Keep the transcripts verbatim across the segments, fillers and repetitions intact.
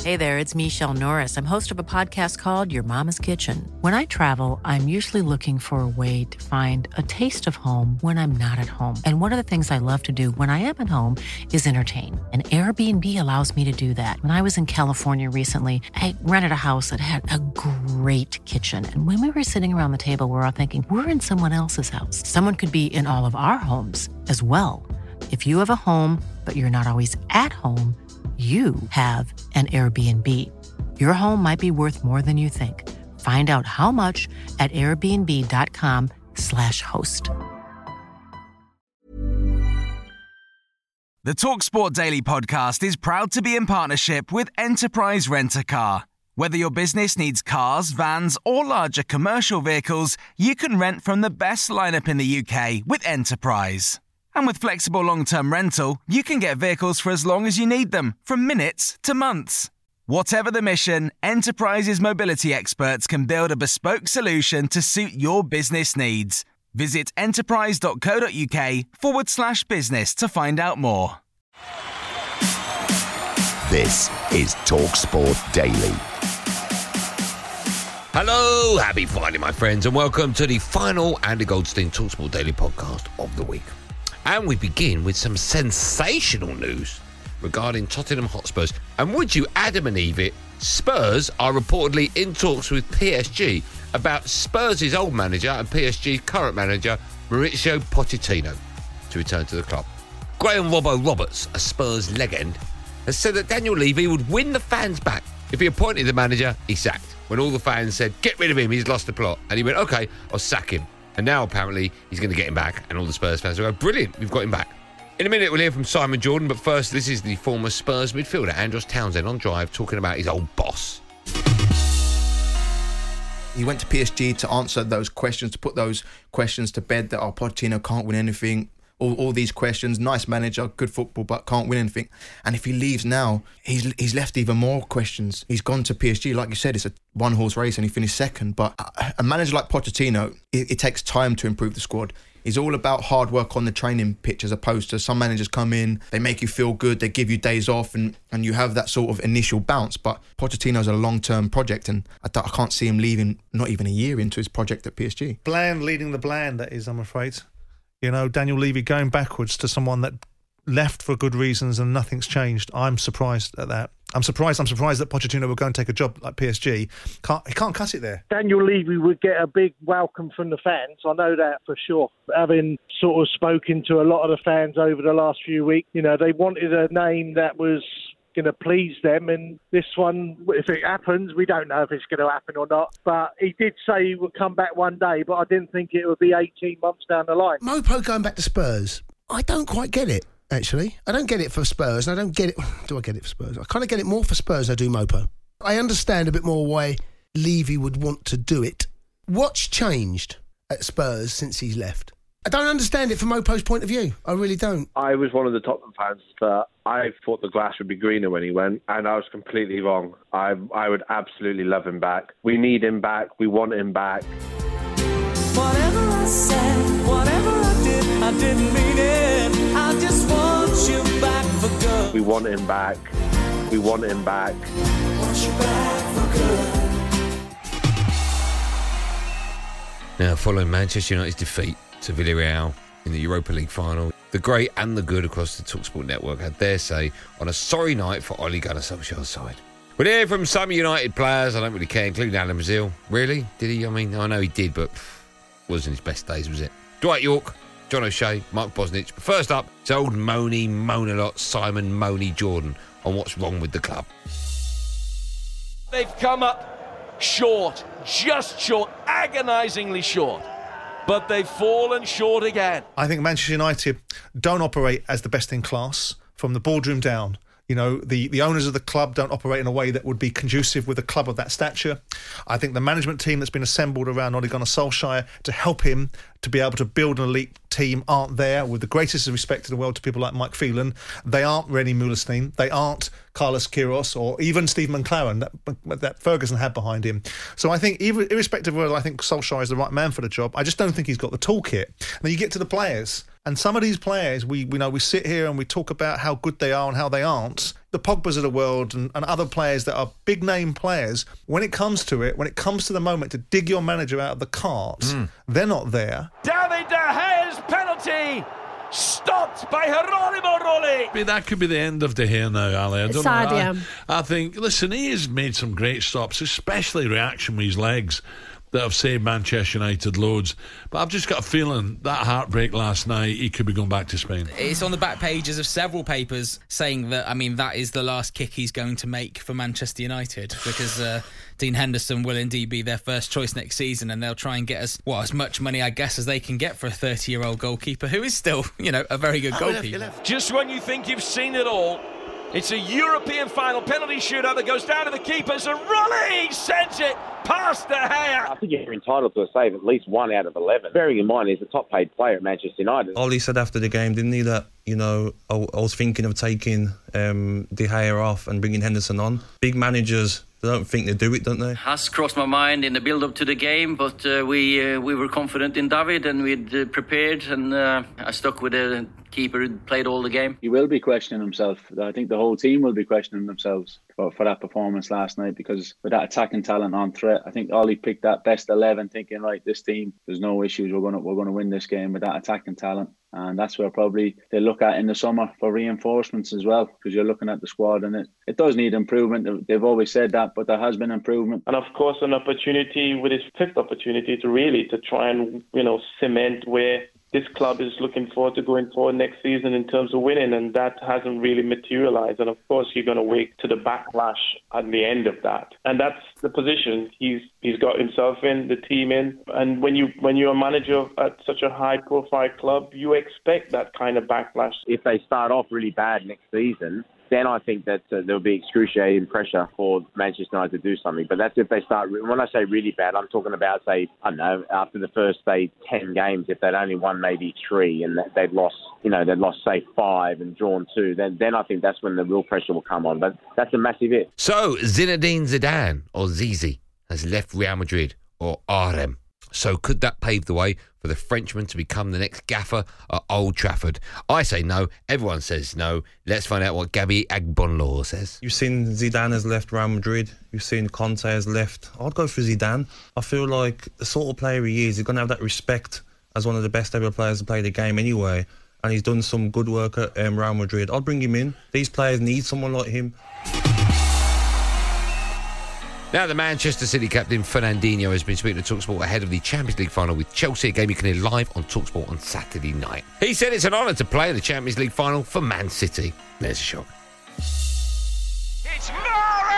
Hey there, it's Michelle Norris. I'm host of a podcast called Your Mama's Kitchen. When I travel, I'm usually looking for a way to find a taste of home when I'm not at home. And one of the things I love to do when I am at home is entertain. And Airbnb allows me to do that. When I was in California recently, I rented a house that had a great kitchen. And when we were sitting around the table, we were all thinking, we're in someone else's house. Someone could be in all of our homes as well. If you have a home, but you're not always at home, you have an Airbnb. Your home might be worth more than you think. Find out how much at airbnb.com slash host. The TalkSport Daily podcast is proud to be in partnership with Enterprise Rent-A-Car. Whether your business needs cars, vans, or larger commercial vehicles, you can rent from the best lineup in the U K with Enterprise. And with flexible long-term rental, you can get vehicles for as long as you need them, from minutes to months. Whatever the mission, Enterprise's mobility experts can build a bespoke solution to suit your business needs. Visit enterprise.co.uk forward slash business to find out more. This is TalkSport Daily. Hello, happy Friday, my friends, and welcome to the final Andy Goldstein TalkSport Daily podcast of the week. And we begin with some sensational news regarding Tottenham Hotspurs. And would you Adam and Eve it, Spurs are reportedly in talks with P S G about Spurs' old manager and P S G's current manager, Mauricio Pochettino, to return to the club. Graham Robbo Roberts, a Spurs legend, has said that Daniel Levy would win the fans back if he appointed the manager he sacked. When all the fans said, get rid of him, he's lost the plot. And he went, OK, I'll sack him. And now, apparently, he's going to get him back. And all the Spurs fans will go, brilliant, we've got him back. In a minute, we'll hear from Simon Jordan. But first, this is the former Spurs midfielder, Andros Townsend, on Drive, talking about his old boss. He went to P S G to answer those questions, to put those questions to bed that, oh, Pochettino can't win anything. All, all these questions, nice manager, good football, but can't win anything. And if he leaves now, he's he's left even more questions. He's gone to P S G. Like you said, it's a one-horse race and he finished second. But a manager like Pochettino, it, it takes time to improve the squad. It's all about hard work on the training pitch, as opposed to some managers come in, they make you feel good, they give you days off, and, and you have that sort of initial bounce. But Pochettino's a long-term project, and I, th- I can't see him leaving not even a year into his project at P S G. Bland leading the bland, that is, I'm afraid. You know, Daniel Levy going backwards to someone that left for good reasons and nothing's changed. I'm surprised at that. I'm surprised I'm surprised that Pochettino would go and take a job like P S G. Can't, he can't cut it there. Daniel Levy would get a big welcome from the fans. I know that for sure. Having sort of spoken to a lot of the fans over the last few weeks, you know, they wanted a name that was going to please them, and this one, if it happens, we don't know if it's going to happen or not, but he did say he would come back one day, but I didn't think it would be eighteen months down the line. Mopo going back to Spurs, I don't quite get it, actually. I don't get it for Spurs, and I don't get it... Do I get it for Spurs? I kind of get it more for Spurs than I do Mopo. I understand a bit more why Levy would want to do it. What's changed at Spurs since he's left? I don't understand it from Mopo's point of view. I really don't. I was one of the Tottenham fans that I thought the grass would be greener when he went, and I was completely wrong. I I would absolutely love him back. We need him back. We want him back. Whatever I said, whatever I did, I didn't mean it. I just want you back for good. We want him back. We want him back. Want you back for good. Now, following Manchester United's defeat to Villarreal in the Europa League final, the great and the good across the TalkSport network had their say on a sorry night for Ole Gunnar Solskjaer's side. We'll hear from some United players, I don't really care, including Alan Brazil. Really? Did he? I mean, I know he did, but wasn't his best days, was it? Dwight York, John O'Shea, Mark Bosnich. But first up, it's old Moany, Moan-a-lot, Simon Moany Jordan on what's wrong with the club. They've come up short, just short, agonisingly short. But they've fallen short again. I think Manchester United don't operate as the best in class from the boardroom down. You know, the, the owners of the club don't operate in a way that would be conducive with a club of that stature. I think the management team that's been assembled around Ole Gunnar Solskjaer to help him to be able to build an elite team aren't there. With the greatest respect in the world to people like Mike Phelan, they aren't Rennie Mullerstein, they aren't Carlos Queiroz or even Steve McClaren that, that Ferguson had behind him. So I think, even irrespective of whether I think Solskjaer is the right man for the job, I just don't think he's got the toolkit. And then you get to the players, and some of these players, we, we know we sit here and we talk about how good they are and how they aren't. the Pogbas of the world and, and other players that are big name players, when it comes to it, when it comes to the moment to dig your manager out of the cart, mm. they're not there. David De Gea's penalty stopped by Geronimo Rulli. I mean, that could be the end of De Gea now, Ali. I don't Sad, know. yeah. I, I think, listen, he has made some great stops, especially reaction with his legs, that have saved Manchester United loads. But I've just got a feeling that heartbreak last night, he could be going back to Spain. It's on the back pages of several papers saying that, I mean, that is the last kick he's going to make for Manchester United, because uh, Dean Henderson will indeed be their first choice next season, and they'll try and get as, well, as much money, I guess, as they can get for a thirty-year-old goalkeeper who is still, you know, a very good goalkeeper. Just when you think you've seen it all, it's a European final penalty shootout that goes down to the keepers, and Rulli sends it past De Gea. I think you're entitled to a save at least one out of eleven. Bearing in mind, he's the top paid player at Manchester United. Ollie said after the game, didn't he, that, you know, I, I was thinking of taking um, De Gea off and bringing Henderson on. Big managers, they don't think they do it, don't they? Has crossed my mind in the build-up to the game, but uh, we uh, we were confident in David, and we'd uh, prepared, and uh, I stuck with the keeper who played all the game. He will be questioning himself. I think the whole team will be questioning themselves for, for that performance last night, because with that attacking talent on threat, I think Ollie picked that best eleven, thinking, right, this team, there's no issues. We're gonna we're gonna win this game with that attacking talent. And that's where probably they look at in the summer for reinforcements as well, because you're looking at the squad and it, it does need improvement. They've always said that, but there has been improvement. And of course, an opportunity with his fifth opportunity to really to try and, you know, cement where this club is looking forward to going forward next season in terms of winning, and that hasn't really materialised. And of course, you're going to wait to the backlash at the end of that, and that's the position he's he's got himself in, the team in. And when you when you're a manager at such a high-profile club, you expect that kind of backlash. If they start off really bad next season, then I think that uh, there'll be excruciating pressure for Manchester United to do something. But that's if they start, when I say really bad, I'm talking about, say, I don't know, after the first, say, ten games, if they'd only won maybe three and they'd lost, you know, they'd lost, say, five and drawn two, then, then I think that's when the real pressure will come on. But that's a massive if. So, Zinedine Zidane, or Zizi, has left Real Madrid, or R M. So could that pave the way for the Frenchman to become the next gaffer at Old Trafford? I say no. Everyone says no. Let's find out what Gabby Agbonlor says. You've seen Zidane has left Real Madrid. You've seen Conte has left. I'd go for Zidane. I feel like the sort of player he is, he's going to have that respect as one of the best ever players to play the game anyway. And he's done some good work at um, Real Madrid. I'd bring him in. These players need someone like him. Now, the Manchester City captain Fernandinho has been speaking to TalkSport ahead of the Champions League final with Chelsea, a game you can hear live on TalkSport on Saturday night. He said it's an honour to play the Champions League final for Man City. There's a shock. It's Mahrez!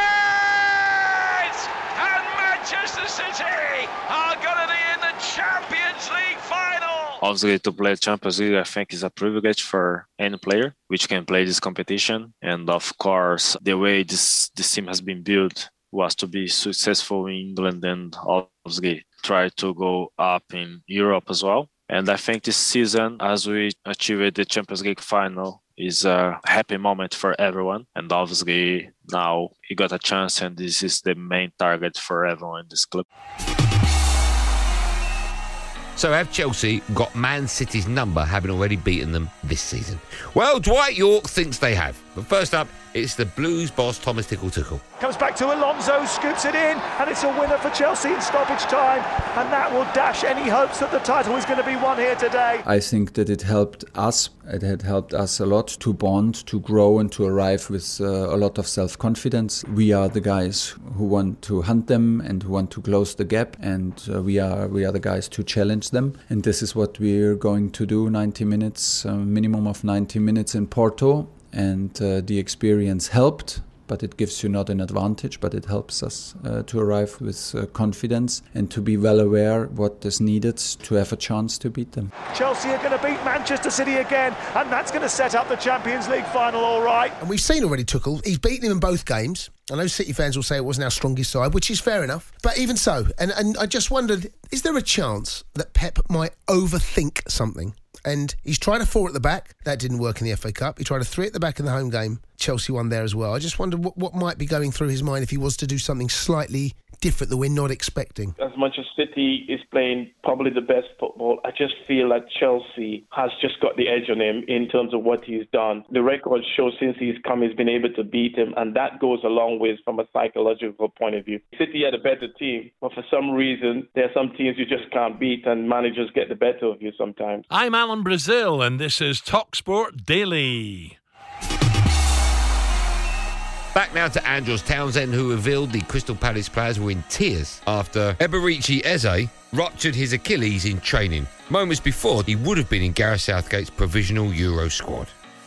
And Manchester City are going to be in the Champions League final! Obviously, to play Champions League, I think, is a privilege for any player which can play this competition. And of course, the way this, this team has been built was to be successful in England and obviously try to go up in Europe as well. And I think this season, as we achieved the Champions League final, is a happy moment for everyone. And obviously now he got a chance, and this is the main target for everyone in this club. So have Chelsea got Man City's number, having already beaten them this season? Well, Dwight Yorke thinks they have. But first up, it's the Blues boss, Thomas Tickle Tickle. Comes back to Alonso, scoops it in, and it's a winner for Chelsea in stoppage time. And that will dash any hopes that the title is going to be won here today. I think that it helped us. It had helped us a lot to bond, to grow, and to arrive with uh, a lot of self-confidence. We are the guys who want to hunt them and who want to close the gap, and uh, we are we are the guys to challenge them. And this is what we're going to do. ninety minutes, a minimum of ninety minutes in Porto. And uh, the experience helped, but it gives you not an advantage, but it helps us uh, to arrive with uh, confidence and to be well aware what is needed to have a chance to beat them. Chelsea are going to beat Manchester City again, and that's going to set up the Champions League final, all right. And we've seen already Tuchel, he's beaten him in both games. I know City fans will say it wasn't our strongest side, which is fair enough. But even so, and, and I just wondered, is there a chance that Pep might overthink something? And he's tried a four at the back. That didn't work in the F A Cup. He tried a three at the back in the home game. Chelsea won there as well. I just wondered what, what might be going through his mind if he was to do something slightly different that we're not expecting? As much as City is playing probably the best football, I just feel that Chelsea has just got the edge on him in terms of what he's done. The record shows since he's come, he's been able to beat him, and that goes a long way from a psychological point of view. City had a better team, but for some reason, there are some teams you just can't beat, and managers get the better of you sometimes. I'm Alan Brazil, and this is TalkSport Daily. Back now to Andros Townsend, who revealed the Crystal Palace players were in tears after Eberechi Eze ruptured his Achilles in training. Moments before, he would have been in Gareth Southgate's provisional Euro squad.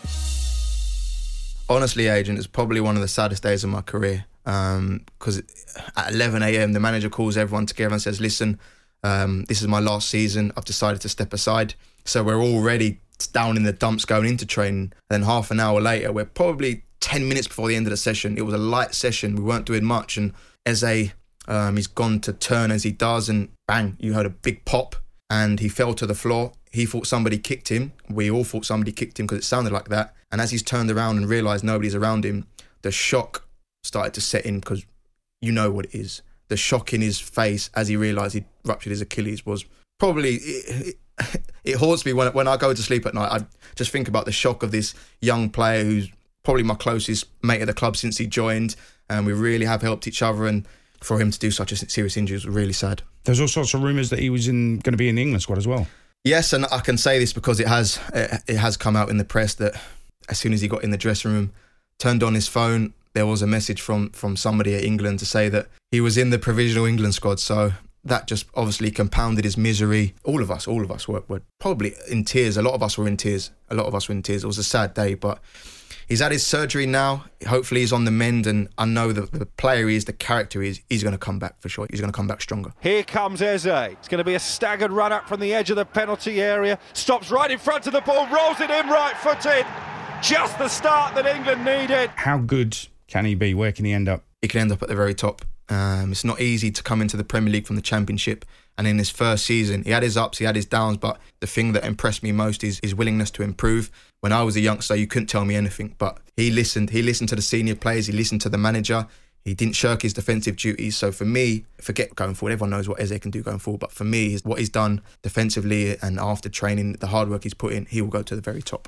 Honestly, agent, it's probably one of the saddest days of my career because um, at eleven a.m. the manager calls everyone together and says, listen, um, this is my last season. I've decided to step aside. So we're already down in the dumps going into training. Then half an hour later, we're probably ten minutes before the end of the session. It was a light session. We weren't doing much. And Eze, um, he's gone to turn as he does, and bang, you heard a big pop and he fell to the floor. He thought somebody kicked him. We all thought somebody kicked him because it sounded like that. And as he's turned around and realised nobody's around him, the shock started to set in, because you know what it is. The shock in his face as he realised he'd ruptured his Achilles was probably... It, it, it haunts me when, when I go to sleep at night. I just think about the shock of this young player who's probably my closest mate at the club since he joined, and we really have helped each other, and for him to do such a serious injury was really sad. There's all sorts of rumours that he was in going to be in the England squad as well. Yes, and I can say this because it has it, it has come out in the press that as soon as he got in the dressing room, turned on his phone, there was a message from, from somebody at England to say that he was in the provisional England squad. So that just obviously compounded his misery. All of us, all of us were, were probably in tears. A lot of us were in tears. A lot of us were in tears. It was a sad day, but he's had his surgery now. Hopefully he's on the mend, and I know that the player he is, the character he is, he's going to come back for sure. He's going to come back stronger. Here comes Eze. It's going to be a staggered run up from the edge of the penalty area. Stops right in front of the ball, rolls it in right-footed. Just the start that England needed. How good can he be? Where can he end up? He can end up at the very top. Um, it's not easy to come into the Premier League from the Championship, and in his first season he had his ups, he had his downs, but the thing that impressed me most is his willingness to improve. When I was a youngster, you couldn't tell me anything, but he listened he listened to the senior players, he listened to the manager, he didn't shirk his defensive duties. So for me, forget going forward, everyone knows what Eze can do going forward, but for me, what he's done defensively and after training, the hard work he's put in, he will go to the very top.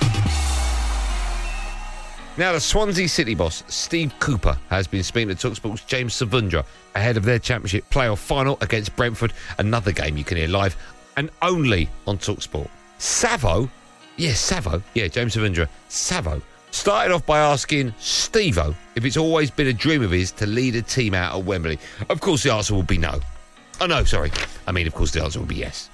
Now, the Swansea City boss, Steve Cooper, has been speaking to TalkSport's James Savundra ahead of their Championship playoff final against Brentford, another game you can hear live and only on TalkSport. Savo, yeah, Savo, yeah, James Savundra, Savo, started off by asking Steve-O if it's always been a dream of his to lead a team out at Wembley. Of course, the answer will be no. Oh, no, sorry. I mean, of course, the answer will be yes.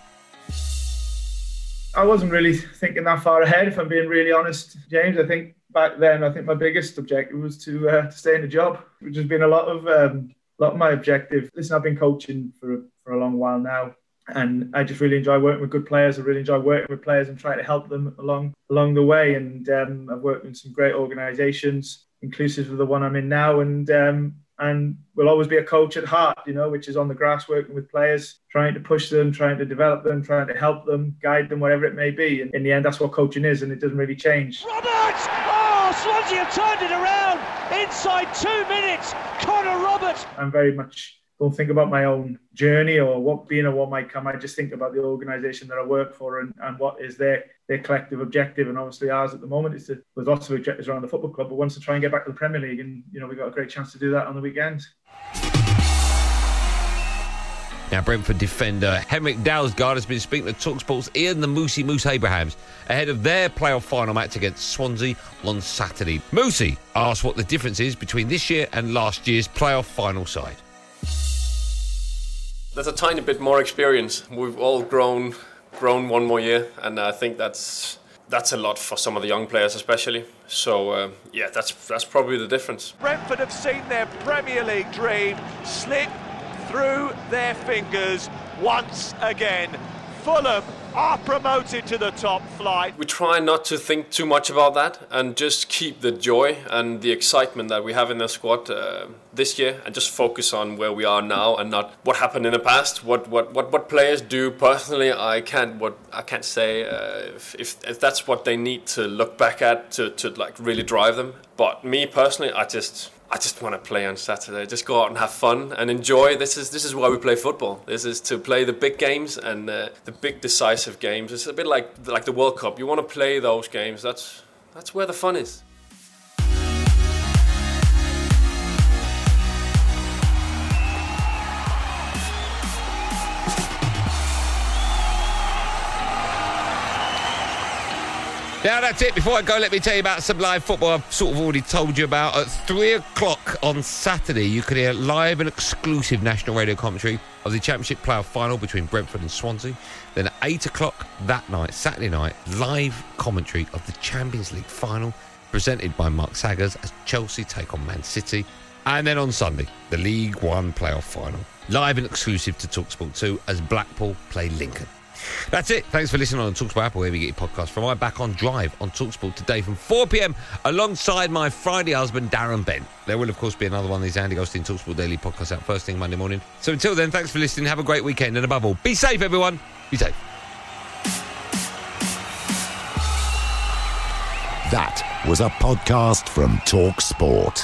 I wasn't really thinking that far ahead, if I'm being really honest, James. I think back then, I think my biggest objective was to, uh, to stay in the job, which has been a lot of um, a lot of my objective. Listen, I've been coaching for for a long while now, and I just really enjoy working with good players. I really enjoy working with players and trying to help them along along the way. And um, I've worked in some great organisations, inclusive of the one I'm in now, and um, and will always be a coach at heart, you know, which is on the grass, working with players, trying to push them, trying to develop them, trying to help them, guide them, whatever it may be. And in the end, that's what coaching is, and it doesn't really change. Roberts! Oh, Swansea have turned it around inside two minutes. Connor Roberts. I'm very much don't think about my own journey or what being or what might come. I just think about the organisation that I work for and, and what is their their collective objective. And obviously ours at the moment is to, there's lots of objectives around the football club, but wants to try and get back to the Premier League. And, you know, we've got a great chance to do that on the weekend. Now, Brentford defender Henrik Dalsgaard has been speaking to TalkSport's Ian the Moosey Moose Abrahams ahead of their playoff final match against Swansea on Saturday. Moosey asked what the difference is between this year and last year's playoff final side. There's a tiny bit more experience. We've all grown grown one more year, and I think that's that's a lot for some of the young players especially. So, uh, yeah, that's that's probably the difference. Brentford have seen their Premier League dream slip through their fingers once again. Fulham are promoted to the top flight. We try not to think too much about that and just keep the joy and the excitement that we have in the squad uh, this year, and just focus on where we are now and not what happened in the past. What what what, what players do personally, I can't what I can't say uh, if, if if that's what they need to look back at to, to like really drive them. But me personally, I just I just want to play on Saturday. Just go out and have fun and enjoy. This is this is why we play football. This is to play the big games and uh, the big decisive games. It's a bit like like the World Cup. You want to play those games. That's that's where the fun is. Now that's it. Before I go, let me tell you about some live football I've sort of already told you about. At three o'clock on Saturday, you can hear live and exclusive national radio commentary of the Championship playoff final between Brentford and Swansea. Then at eight o'clock that night, Saturday night, live commentary of the Champions League final presented by Mark Saggers as Chelsea take on Man City. And then on Sunday, the League One playoff final, live and exclusive to TalkSport two as Blackpool play Lincoln. That's it. Thanks for listening on TalkSport Apple, wherever you get your podcast from. I'm back on Drive on TalkSport today from four p.m. alongside my Friday husband, Darren Bent. There will, of course, be another one of these Andy Goldstein TalkSport Daily podcasts out first thing Monday morning. So until then, thanks for listening. Have a great weekend. And above all, be safe, everyone. Be safe. That was a podcast from TalkSport.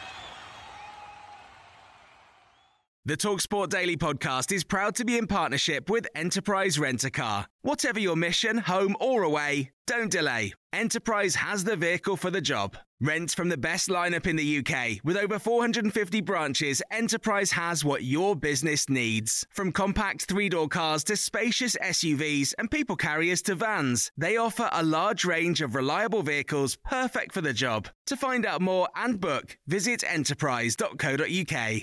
The TalkSport Daily Podcast is proud to be in partnership with Enterprise Rent-A-Car. Whatever your mission, home or away, don't delay. Enterprise has the vehicle for the job. Rent from the best lineup in the U K. With over four hundred fifty branches, Enterprise has what your business needs. From compact three-door cars to spacious S U Vs and people carriers to vans, they offer a large range of reliable vehicles perfect for the job. To find out more and book, visit enterprise dot co dot uk.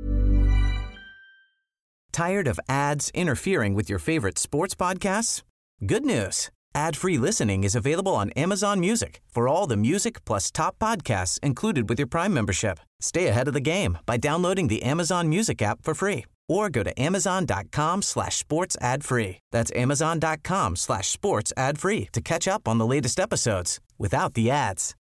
Tired of ads interfering with your favorite sports podcasts? Good news. Ad-free listening is available on Amazon Music for all the music plus top podcasts included with your Prime membership. Stay ahead of the game by downloading the Amazon Music app for free or go to amazon.com slash sports ad free. That's amazon.com slash sports ad free to catch up on the latest episodes without the ads.